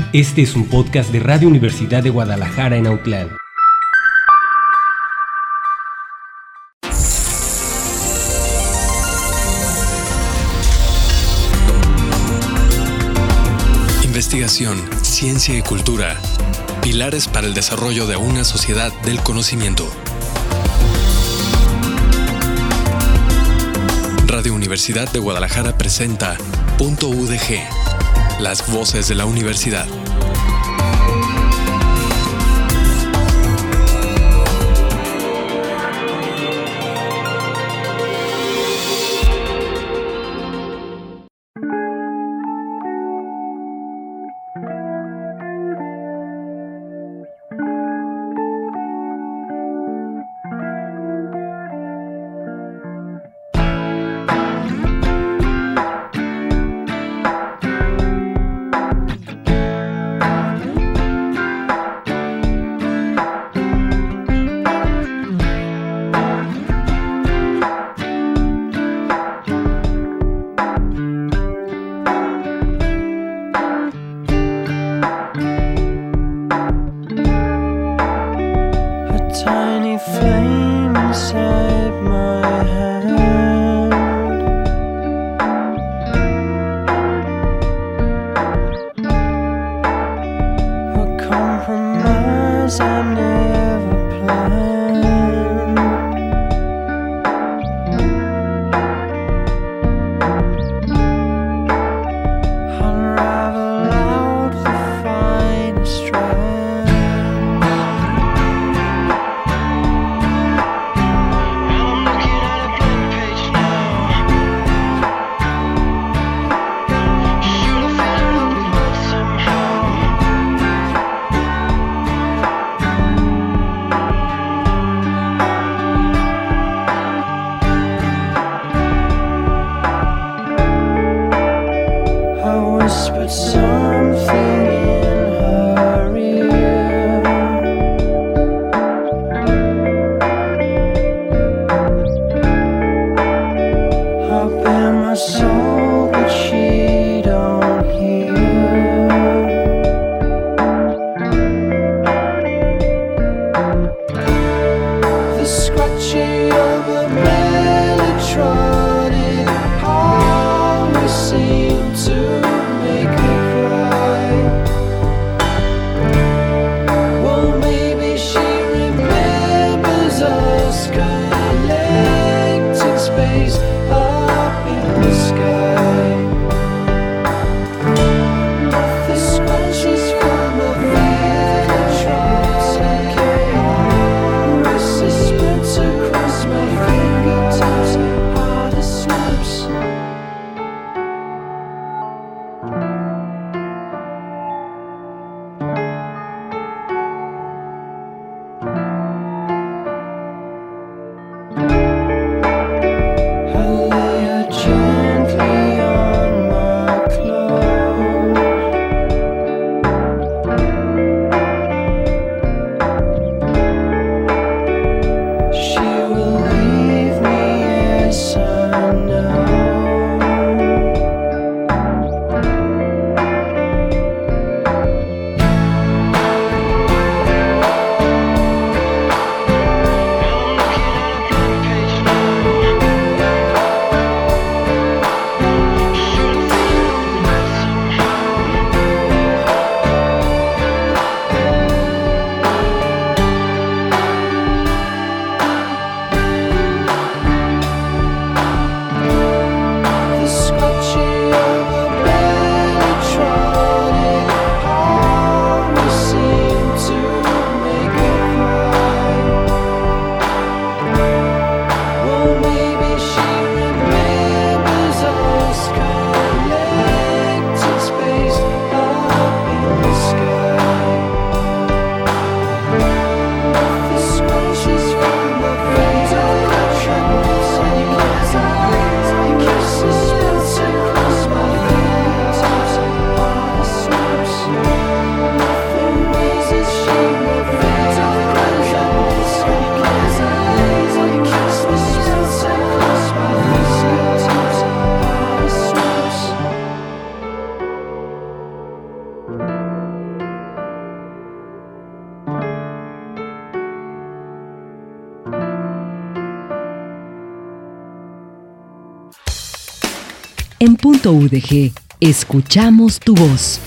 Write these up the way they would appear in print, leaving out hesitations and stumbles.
Este es un podcast de Radio Universidad de Guadalajara en Autlán. Investigación, ciencia y cultura. Pilares para el desarrollo de una sociedad del conocimiento. Radio Universidad de Guadalajara presenta Punto UDG, las voces de la universidad. En Punto UDG, escuchamos tu voz.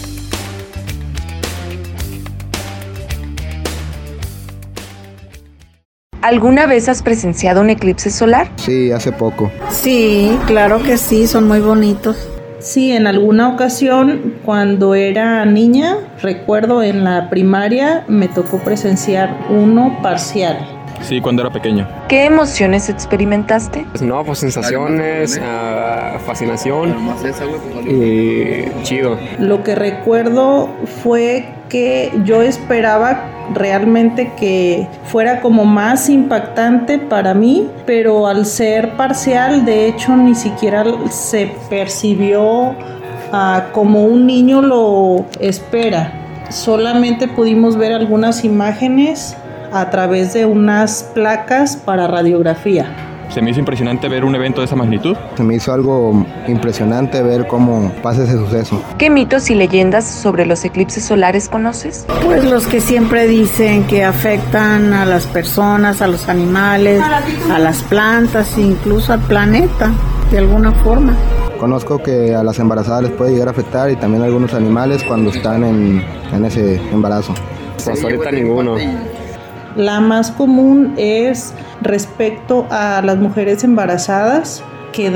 ¿Alguna vez has presenciado un eclipse solar? Sí, hace poco. Sí, claro que sí, son muy bonitos. Sí, en alguna ocasión cuando era niña, recuerdo en la primaria, me tocó presenciar uno parcial. Sí, cuando era pequeño. ¿Qué emociones experimentaste? No, pues sensaciones, fascinación y chido. Lo que recuerdo fue que yo esperaba realmente que fuera como más impactante para mí, pero al ser parcial, de hecho, ni siquiera se percibió como un niño lo espera. Solamente pudimos ver algunas imágenes a través de unas placas para radiografía. Se me hizo impresionante ver un evento de esa magnitud. Se me hizo algo impresionante ver cómo pasa ese suceso. ¿Qué mitos y leyendas sobre los eclipses solares conoces? Pues los que siempre dicen que afectan a las personas, a los animales, a las plantas, incluso al planeta, de alguna forma. Conozco que a las embarazadas les puede llegar a afectar y también a algunos animales cuando están en ese embarazo. Pues ahorita ninguno. La más común es respecto a las mujeres embarazadas, que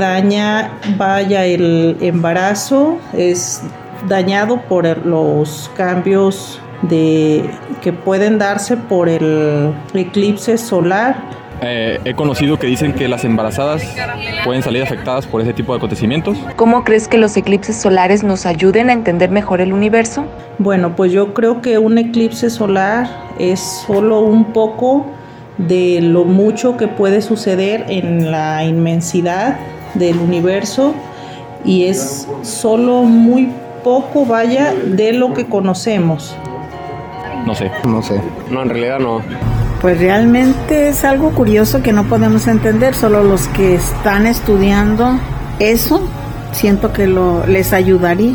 el embarazo es dañado por los cambios que pueden darse por el eclipse solar. He conocido que dicen que las embarazadas pueden salir afectadas por ese tipo de acontecimientos. ¿Cómo crees que los eclipses solares nos ayuden a entender mejor el universo? Bueno, pues yo creo que un eclipse solar es solo un poco de lo mucho que puede suceder en la inmensidad del universo y es solo muy poco, de lo que conocemos. No sé. No, en realidad no. Pues realmente es algo curioso que no podemos entender, solo los que están estudiando eso, siento que les ayudaría.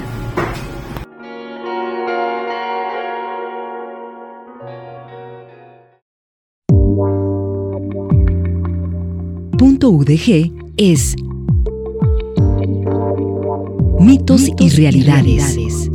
Punto UDG es mitos y realidades.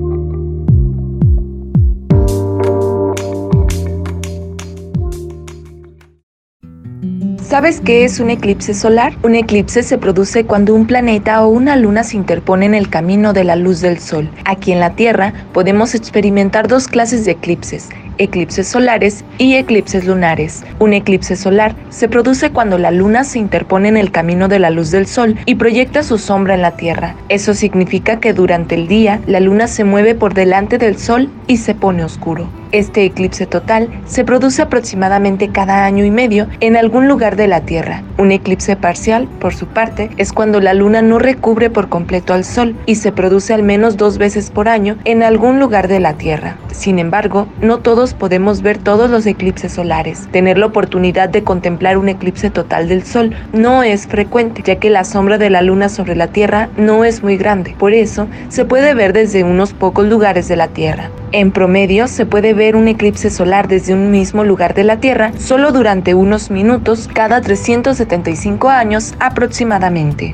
¿Sabes qué es un eclipse solar? Un eclipse se produce cuando un planeta o una luna se interpone en el camino de la luz del sol. Aquí en la Tierra podemos experimentar dos clases de eclipses solares y eclipses lunares. Un eclipse solar se produce cuando la luna se interpone en el camino de la luz del sol y proyecta su sombra en la Tierra. Eso significa que durante el día la luna se mueve por delante del sol y se pone oscuro. Este eclipse total se produce aproximadamente cada año y medio en algún lugar de la Tierra. Un eclipse parcial, por su parte, es cuando la luna no recubre por completo al sol y se produce al menos 2 veces por año en algún lugar de la Tierra. Sin embargo, no todos podemos ver todos los eclipses solares. Tener la oportunidad de contemplar un eclipse total del sol no es frecuente, ya que la sombra de la luna sobre la Tierra no es muy grande. Por eso, se puede ver desde unos pocos lugares de la Tierra. En promedio, se puede ver un eclipse solar desde un mismo lugar de la Tierra solo durante unos minutos cada 375 años aproximadamente.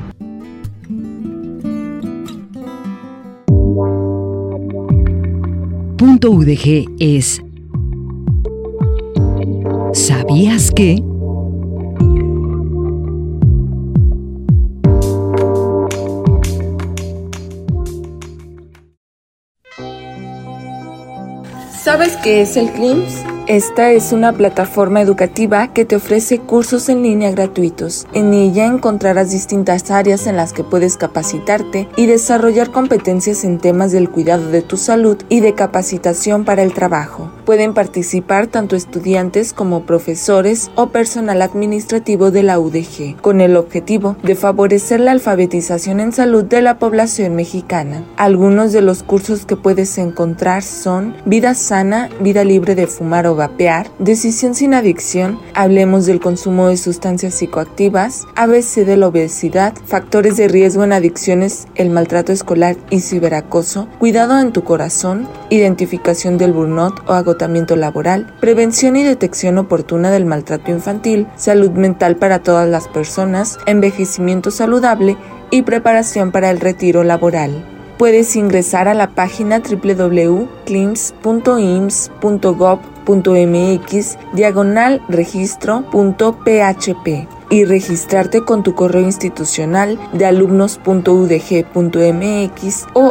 Punto UDG es ¿sabías que? ¿Sabes qué es el CLIMS? Esta es una plataforma educativa que te ofrece cursos en línea gratuitos. En ella encontrarás distintas áreas en las que puedes capacitarte y desarrollar competencias en temas del cuidado de tu salud y de capacitación para el trabajo. Pueden participar tanto estudiantes como profesores o personal administrativo de la UDG, con el objetivo de favorecer la alfabetización en salud de la población mexicana. Algunos de los cursos que puedes encontrar son Vida sana, vida libre de fumar o vapear, decisión sin adicción, hablemos del consumo de sustancias psicoactivas, ABC de la obesidad, factores de riesgo en adicciones, el maltrato escolar y ciberacoso, cuidado en tu corazón, identificación del burnout o agotamiento laboral, prevención y detección oportuna del maltrato infantil, salud mental para todas las personas, envejecimiento saludable y preparación para el retiro laboral. Puedes ingresar a la página www.clims.ims.gov.mx/registro.php y registrarte con tu correo institucional de alumnos.udg.mx o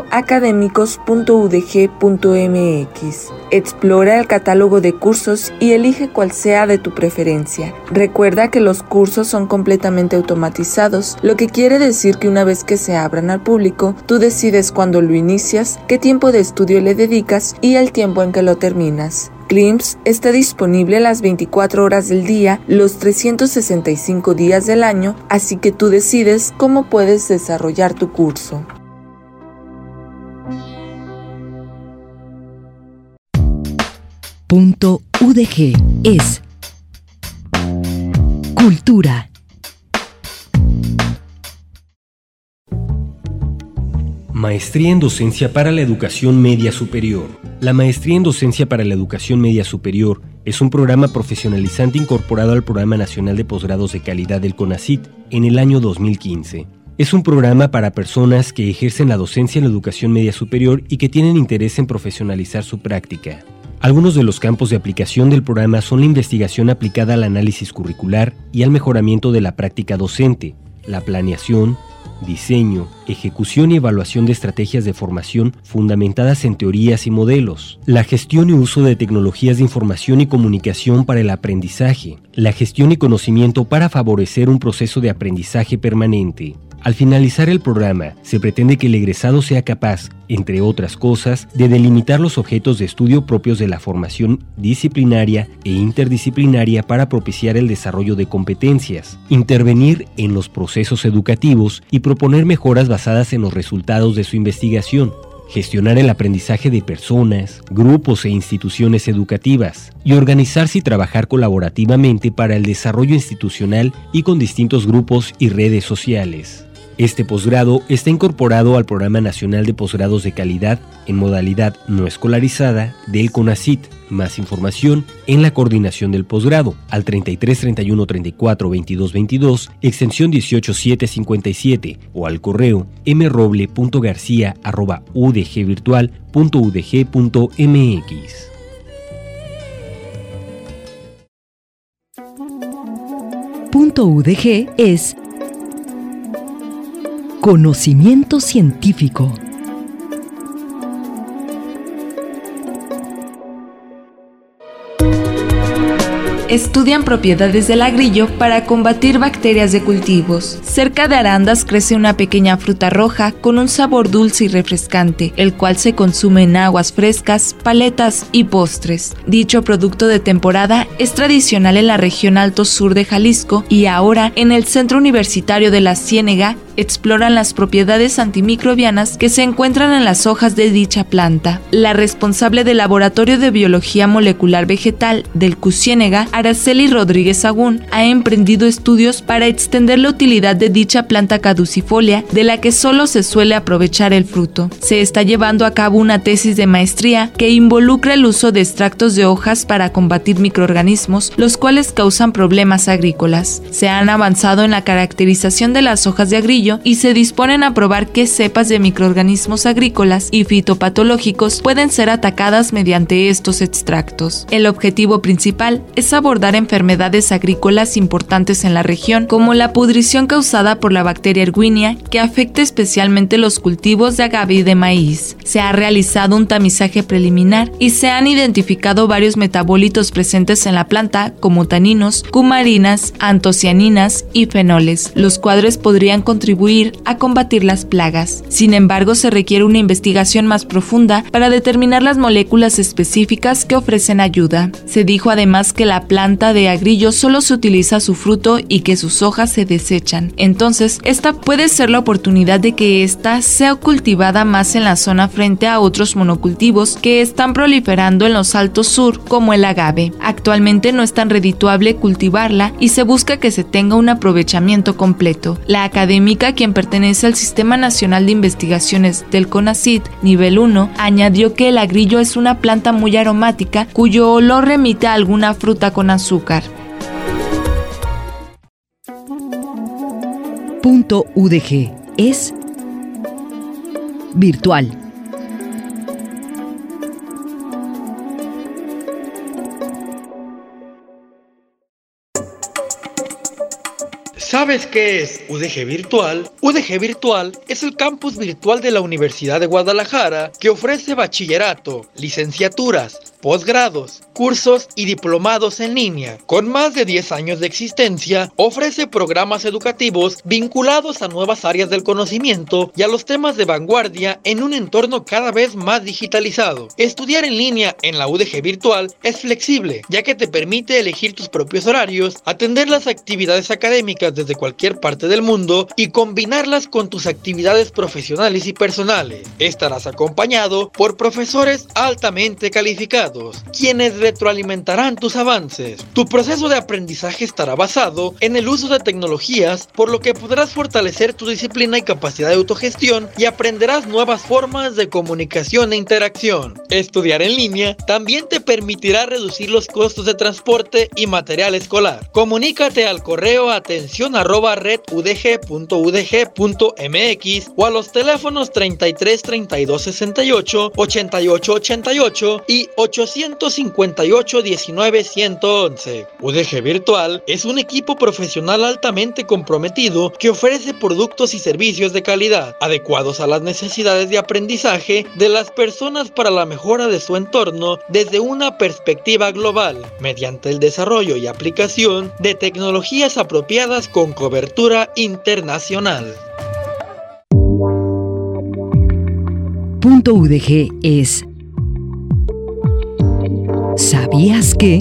académicos.udg.mx. Explora el catálogo de cursos y elige cual sea de tu preferencia. Recuerda que los cursos son completamente automatizados, lo que quiere decir que una vez que se abran al público, tú decides cuándo lo inicias, qué tiempo de estudio le dedicas y el tiempo en que lo terminas. CLIMS está disponible las 24 horas del día, los 365 días del año, así que tú decides cómo puedes desarrollar tu curso. .udg es cultura. Maestría en Docencia para la Educación Media Superior. La Maestría en Docencia para la Educación Media Superior es un programa profesionalizante incorporado al Programa Nacional de Posgrados de Calidad del CONACYT en el año 2015. Es un programa para personas que ejercen la docencia en la educación media superior y que tienen interés en profesionalizar su práctica. Algunos de los campos de aplicación del programa son la investigación aplicada al análisis curricular y al mejoramiento de la práctica docente, la planeación, diseño, ejecución y evaluación de estrategias de formación fundamentadas en teorías y modelos, la gestión y uso de tecnologías de información y comunicación para el aprendizaje, la gestión y conocimiento para favorecer un proceso de aprendizaje permanente. Al finalizar el programa, se pretende que el egresado sea capaz, entre otras cosas, de delimitar los objetos de estudio propios de la formación disciplinaria e interdisciplinaria para propiciar el desarrollo de competencias, intervenir en los procesos educativos y proponer mejoras basadas en los resultados de su investigación, gestionar el aprendizaje de personas, grupos e instituciones educativas, y organizarse y trabajar colaborativamente para el desarrollo institucional y con distintos grupos y redes sociales. Este posgrado está incorporado al Programa Nacional de Posgrados de Calidad en modalidad no escolarizada del CONACYT. Más información en la coordinación del posgrado al 33 31 34 22 22, extensión 18757 o al correo mroble.garcia@udgvirtual.udg.mx. .udg es conocimiento científico. Estudian propiedades del agrillo para combatir bacterias de cultivos. Cerca de Arandas crece una pequeña fruta roja con un sabor dulce y refrescante, el cual se consume en aguas frescas, paletas y postres. Dicho producto de temporada es tradicional en la región Alto Sur de Jalisco y ahora en el Centro Universitario de la Ciénega exploran las propiedades antimicrobianas que se encuentran en las hojas de dicha planta. La responsable del Laboratorio de Biología Molecular Vegetal del CUCIénega, Araceli Rodríguez Sagún, ha emprendido estudios para extender la utilidad de dicha planta caducifolia, de la que solo se suele aprovechar el fruto. Se está llevando a cabo una tesis de maestría que involucra el uso de extractos de hojas para combatir microorganismos, los cuales causan problemas agrícolas. Se han avanzado en la caracterización de las hojas de agrillo y se disponen a probar qué cepas de microorganismos agrícolas y fitopatológicos pueden ser atacadas mediante estos extractos. El objetivo principal es abordar enfermedades agrícolas importantes en la región, como la pudrición causada por la bacteria Erwinia, que afecta especialmente los cultivos de agave y de maíz. Se ha realizado un tamizaje preliminar y se han identificado varios metabolitos presentes en la planta, como taninos, cumarinas, antocianinas y fenoles, los cuales podrían contribuir a combatir las plagas. Sin embargo, se requiere una investigación más profunda para determinar las moléculas específicas que ofrecen ayuda. Se dijo además que la planta de agrillo solo se utiliza su fruto y que sus hojas se desechan. Entonces, esta puede ser la oportunidad de que ésta sea cultivada más en la zona frente a otros monocultivos que están proliferando en los Altos Sur, como el agave. Actualmente no es tan redituable cultivarla y se busca que se tenga un aprovechamiento completo. La académica, quien pertenece al Sistema Nacional de Investigaciones del CONACYT nivel 1, añadió que el agrillo es una planta muy aromática cuyo olor remite a alguna fruta con azúcar. .udg es virtual. ¿Sabes qué es UDG Virtual? UDG Virtual es el campus virtual de la Universidad de Guadalajara que ofrece bachillerato, licenciaturas, posgrados, cursos y diplomados en línea. Con más de 10 años de existencia, ofrece programas educativos vinculados a nuevas áreas del conocimiento y a los temas de vanguardia en un entorno cada vez más digitalizado. Estudiar en línea en la UDG Virtual es flexible, ya que te permite elegir tus propios horarios, atender las actividades académicas desde cualquier parte del mundo y combinarlas con tus actividades profesionales y personales. Estarás acompañado por profesores altamente calificados, quienes retroalimentarán tus avances. Tu proceso de aprendizaje estará basado en el uso de tecnologías, por lo que podrás fortalecer tu disciplina y capacidad de autogestión y aprenderás nuevas formas de comunicación e interacción. Estudiar en línea también te permitirá reducir los costos de transporte y material escolar. Comunícate al correo atención@redudg.udg.mx o a los teléfonos 33 32 68 88 88 y 858 19 111. UDG Virtual es un equipo profesional altamente comprometido que ofrece productos y servicios de calidad, adecuados a las necesidades de aprendizaje de las personas para la mejora de su entorno desde una perspectiva global, mediante el desarrollo y aplicación de tecnologías apropiadas con cobertura internacional. Punto UDG es ¿sabías qué?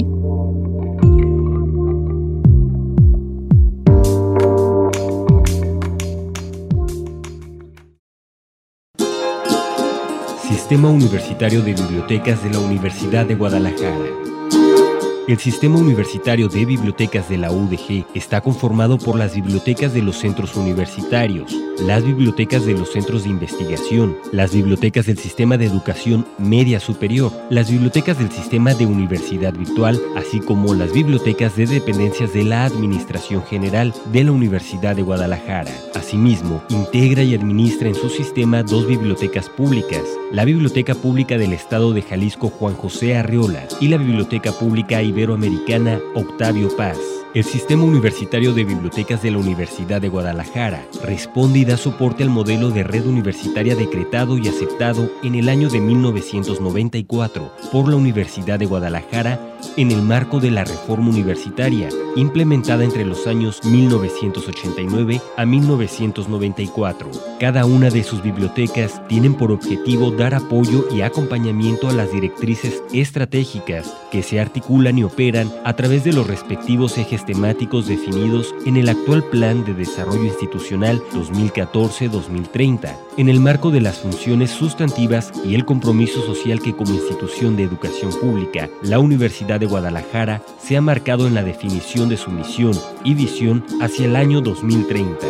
Sistema Universitario de Bibliotecas de la Universidad de Guadalajara. El Sistema Universitario de Bibliotecas de la UDG está conformado por las bibliotecas de los centros universitarios, las bibliotecas de los centros de investigación, las bibliotecas del Sistema de Educación Media Superior, las bibliotecas del Sistema de Universidad Virtual, así como las bibliotecas de dependencias de la Administración General de la Universidad de Guadalajara. Asimismo, integra y administra en su sistema 2 bibliotecas públicas, la Biblioteca Pública del Estado de Jalisco Juan José Arreola y la Biblioteca Pública Iberoamericana Octavio Paz. El Sistema Universitario de Bibliotecas de la Universidad de Guadalajara responde y da soporte al modelo de red universitaria decretado y aceptado en el año de 1994 por la Universidad de Guadalajara en el marco de la reforma universitaria, implementada entre los años 1989 a 1994. Cada una de sus bibliotecas tienen por objetivo dar apoyo y acompañamiento a las directrices estratégicas que se articulan y operan a través de los respectivos ejes temáticos definidos en el actual Plan de Desarrollo Institucional 2014-2030, en el marco de las funciones sustantivas y el compromiso social que como institución de educación pública, la Universidad de Guadalajara se ha marcado en la definición de su misión y visión hacia el año 2030.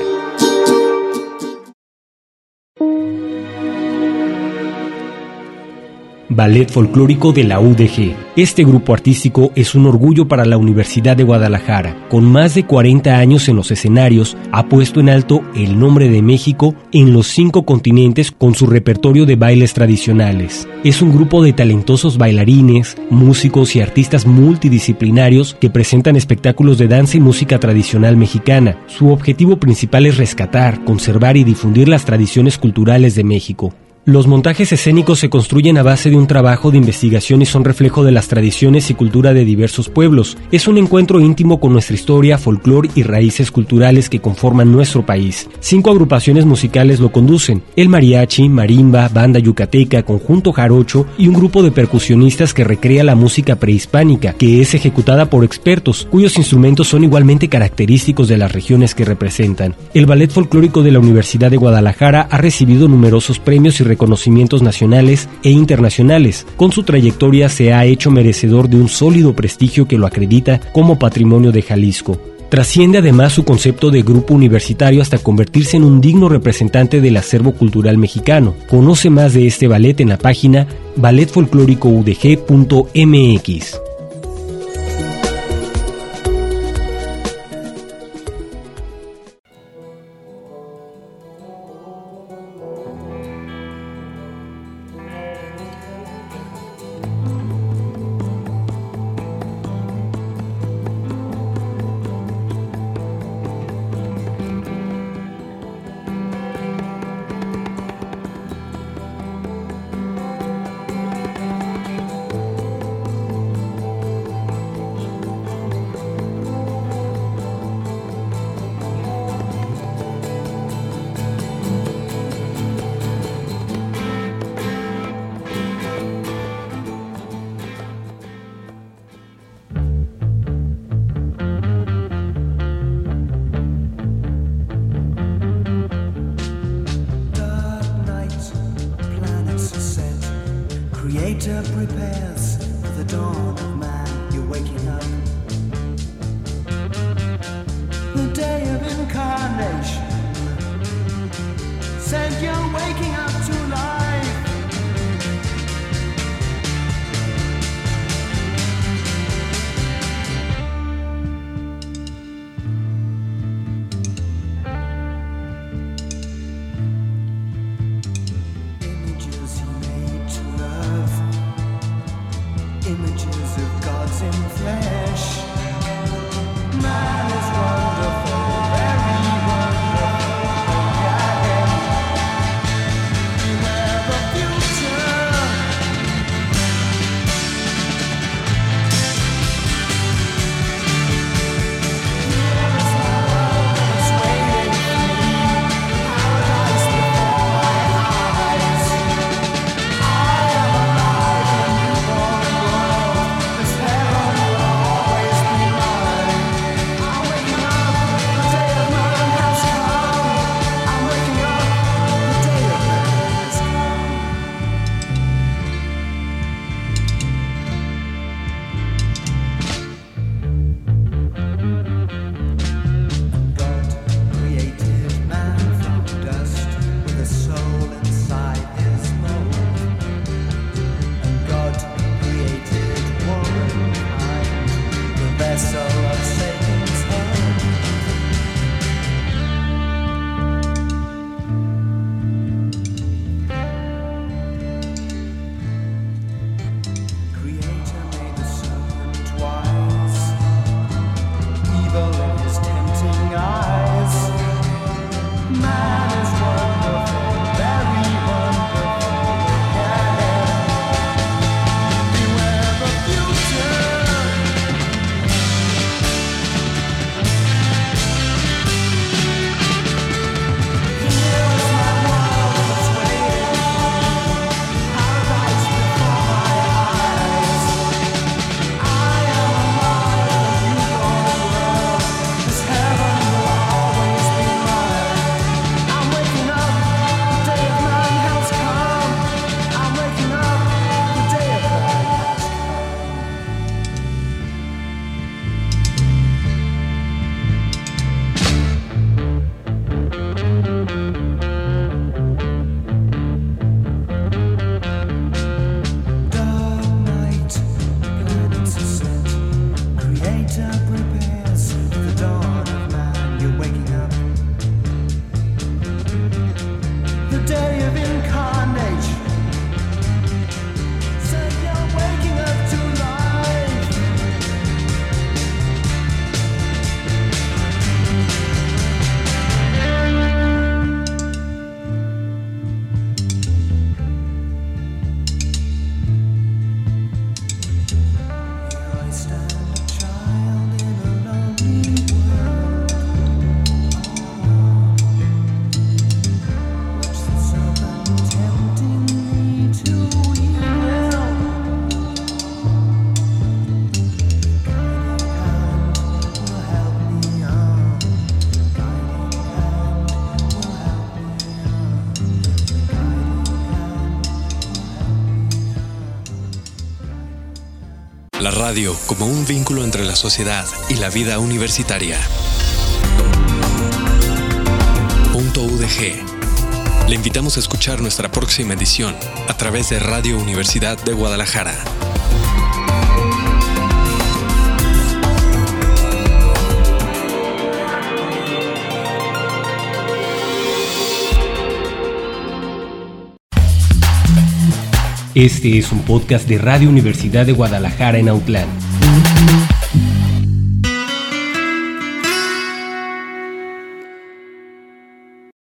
Ballet Folclórico de la UDG. Este grupo artístico es un orgullo para la Universidad de Guadalajara. Con más de 40 años en los escenarios, ha puesto en alto el nombre de México en los 5 continentes con su repertorio de bailes tradicionales. Es un grupo de talentosos bailarines, músicos y artistas multidisciplinarios que presentan espectáculos de danza y música tradicional mexicana. Su objetivo principal es rescatar, conservar y difundir las tradiciones culturales de México. Los montajes escénicos se construyen a base de un trabajo de investigación y son reflejo de las tradiciones y cultura de diversos pueblos. Es un encuentro íntimo con nuestra historia, folclore y raíces culturales que conforman nuestro país. 5 agrupaciones musicales lo conducen: el mariachi, marimba, banda yucateca, conjunto jarocho y un grupo de percusionistas que recrea la música prehispánica, que es ejecutada por expertos, cuyos instrumentos son igualmente característicos de las regiones que representan. El Ballet Folclórico de la Universidad de Guadalajara ha recibido numerosos premios y reconocimientos nacionales e internacionales. Con su trayectoria se ha hecho merecedor de un sólido prestigio que lo acredita como patrimonio de Jalisco. Trasciende además su concepto de grupo universitario hasta convertirse en un digno representante del acervo cultural mexicano. Conoce más de este ballet en la página balletfolcloricoudg.mx. Creator prepares for the dawn of man. You're waking up. The day of incarnation. Said you're waking up to life. Images he made to love. Images of gods in flesh. Man is wonderful, very wonderful. Beware the future. Here's my world that's waiting for me. Paradise before my eyes. I am alive in a newborn world. This heaven will always be mine. I'm waking up, the day of man has come. I'm waking up, the day of man has come. God created man from dust with a soul inside his mold. And God created womankind, the vessel of Satan's hand. Creator made the serpent wise, evil in his tempting eyes. Man is wonderful, very wonderful. Yeah. Beware the future. Here's my world that's waiting for me. Paradise before my eyes. I am alive in a newborn world. This heaven will always be mine. I'm waking up, the day of man has come. I'm waking up, the day of man has come. Dark night, planets are set. Creator prepares for the dawn of man. You're waking up. The day of incarnation. Said you're waking up to life. Here I stand, a child in a lonely world. Watch the serpent tempting me to evil. Guiding hand will help me on. Guiding hand will help me on. Guiding hand La radio como un vínculo entre la sociedad y la vida universitaria. Punto UDG. Le invitamos a escuchar nuestra próxima edición a través de Radio Universidad de Guadalajara. Este es un podcast de Radio Universidad de Guadalajara en Autlán.